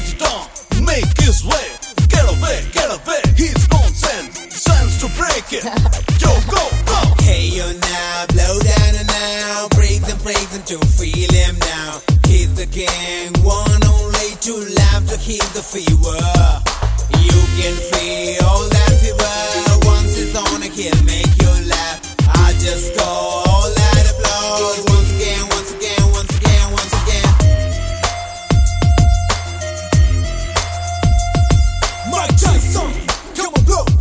Shut it down, make his way. Get away, he's gone sense to break it. Yo, go, go. Hey yo now, blow down and now, praise him to feel him now. He's the king, one only to laugh to heal the fever. You can feel that fever, once it's on he'll make you laugh. I just go all that applause, once again, once again, once again, once again. Mike Tyson, come on, go.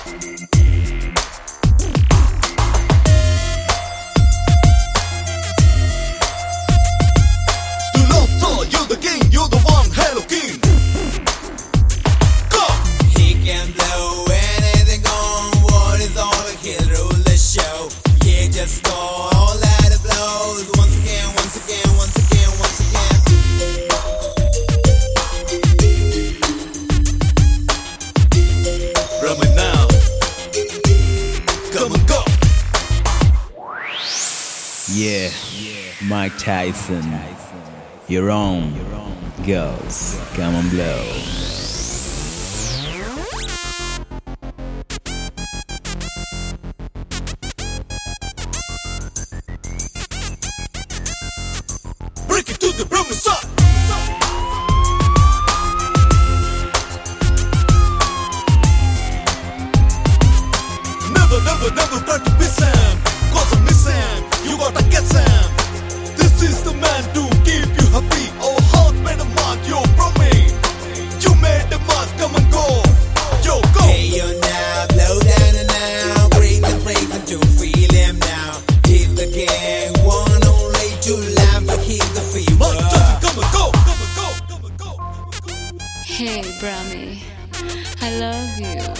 You're the king, you're the one, hello king. Go! He can blow anything on, what is all he'll rule the show. Yeah, just go all that applause, once again, once again, once again, once again. Run it now. Come on, go. Yeah, Mike Tyson, your own girls, come on blow. Break it to the Brahmin side. Never try to miss him, cause I miss him, you gotta get him. This is the man to keep you happy. Our heart made a mark, yo, from me. You made the mark, come and go. Yo, go. Hey yo now, blow down and now, praise him to feel him now. He's the king, one only to laugh to heal the fever. Mike Tyson, come and go, come and go, come and go, come and go. Hey, Brahmi, I love you.